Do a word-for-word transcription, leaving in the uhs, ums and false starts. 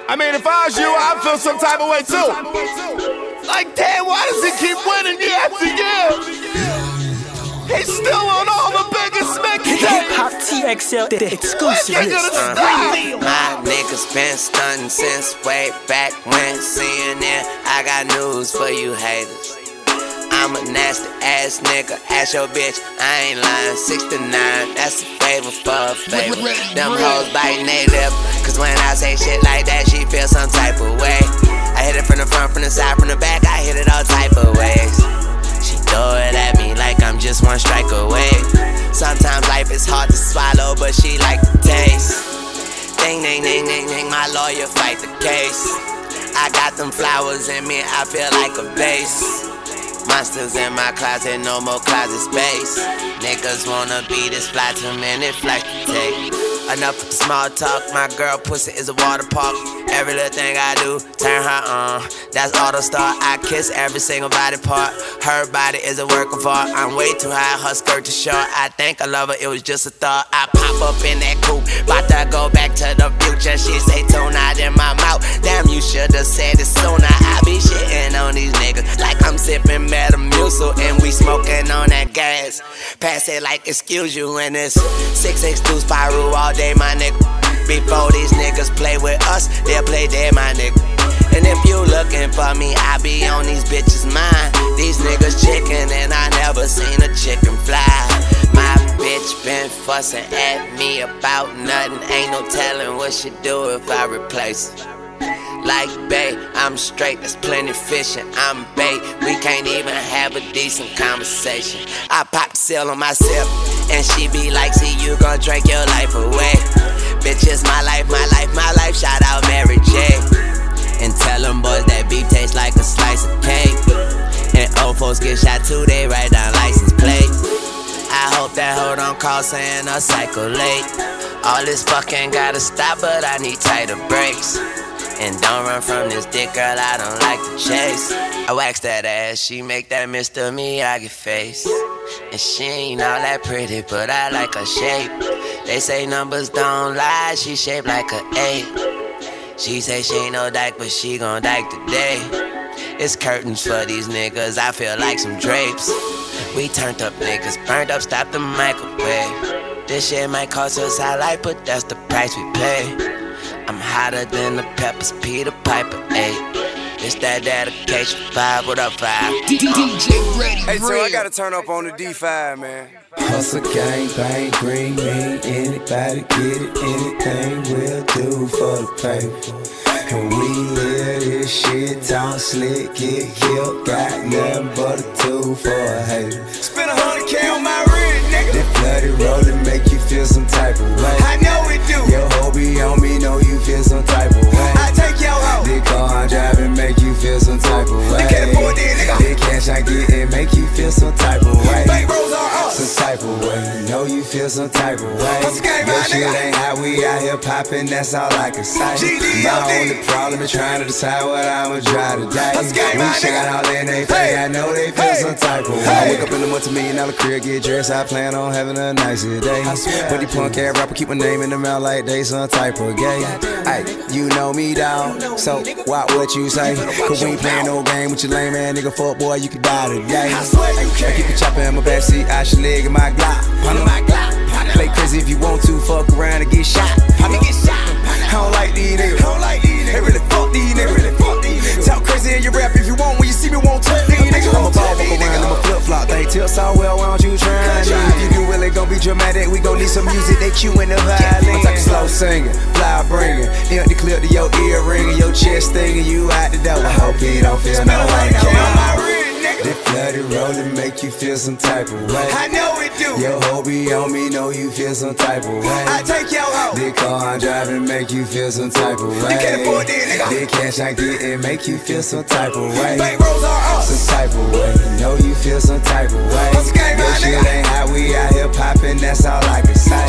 I mean, if I was you, I'd feel some type of way too. Like, damn, why does he keep winning year after year? He's still on all the biggest mixtapes. Hip-Hop T X L, the exclusive list. Uh, my niggas been stunting since way back when. C N N, I got news for you haters. I'm a nasty ass nigga, ask your bitch, I ain't lying. Sixty-nine, that's a favor for a favor. Them hoes biting they lip, cause when I say shit like that, she feel some type of way. I hit it from the front, from the side, from the back, I hit it all type of ways. She throw it at me like I'm just one strike away. Sometimes life is hard to swallow, but she like the taste. Ding, ding, ding, ding, ding, my lawyer fight the case. I got them flowers in me, I feel like a bass. Monsters in my closet, no more closet space. Niggas wanna be this fly, too many flights to take. Enough of the small talk, my girl pussy is a water park. Every little thing I do, turn her on. That's auto start, I kiss every single body part. Her body is a work of art. I'm way too high, her skirt too short. I think I love her, it was just a thought. I pop up in that coupe, bout to go back to the future. She say tune out in my mouth. Damn, you should've said it sooner. I be shitting on these niggas like I'm sipping Metamucil and we smoking on that gas. Pass it like excuse you and it's six six two Spyro all day, my nigga. Before these niggas play with us, they'll play dead, my nigga. And if you looking for me, I be on these bitches' mind. These niggas chicken and I never seen a chicken fly. My bitch been fussin' at me about nothing. Ain't no telling what she do if I replace her. Like bae, I'm straight, there's plenty fishing, I'm bait. We can't even have a decent conversation. I pop the seal on myself, and she be like, see you gon' drink your life away. Bitch, it's my life, my life, my life, shout out Mary J. And tell them boys that beef tastes like a slice of cake. And old folks get shot too, they write down license plates. I hope that hoe don't call saying a cycle late. All this fucking gotta stop, but I need tighter brakes. And don't run from this dick, girl, I don't like to chase. I wax that ass, she make that Mister Miyagi face. And she ain't all that pretty, but I like her shape. They say numbers don't lie, she shaped like an eight. She say she ain't no dyke, but she gon' dyke today. It's curtains for these niggas, I feel like some drapes. We turned up niggas, burned up, stop the microwave. This shit might cost us our life, but that's the price we pay. I'm hotter than the peppers, Peter Piper, ayy. It's that dedication, five, what up, five? D J Ready. Hey, so I gotta turn up on the D five, man. Hustle, gang, bang, green, mean, anybody get it, anything we'll do for the paper. And we live this shit, talk slick, get killed, got nothing but a tool for a hater. Spend a hundred K on my rent, nigga. That flooded rollin' make you feel some type of way. I know it do. Your hoe be on me, know you feel some type of way. I take your hoe. The car I'm driving make you feel some type of way. You can't afford it, nigga. The cash I get it make you feel some type of way. Bank rolls are us. Some type of way, know you feel some type of way. Hustle gang, Your my shit nigga. ain't how we out here poppin', that's all I can say. G D My O D. only problem is trying to decide what I'ma try today. Hustle gang, We my shine nigga. all in they face, Hey. I know they feel Hey. some type of way. Hey. I wake up in the multi-million dollar crib, get dressed, I plan on having a nicer day. But the punk ass rapper keep my name in the mouth like they some type of gay. Ay, you know me, dawg, so watch what you say. Cause we ain't playing no game with your lame man, nigga, fuck boy, you can die today. I keep the chopper in my backseat, I should leg in my Glock. Play crazy if you want to, fuck around and get shot. I don't like these niggas, they really fuck these niggas. Talk crazy in your rap if you want, when you see me won't touch these niggas. I'm a ball walk around, I'm a flip flop, they tilt so well, why don't you try? If you do really gon' be dramatic, we gon' need some music, they cue in the violin. I'm talking slow singing, fly bringing, empty clip to your ear ringing, your chest stinging, you out the door. I hope you don't feel no way. That flooded rollin' make you feel some type of way. I know it do. Your hoe be on me, know you feel some type of way. I take your hoe. The car I'm driving make you feel some type of way. You can't afford it, nigga. The cash I get it make you feel some type of way. Bank rolls are us. Some type of way, know you feel some type of way. Hustle gang, Your my shit nigga. ain't how we out here poppin', that's all I can say.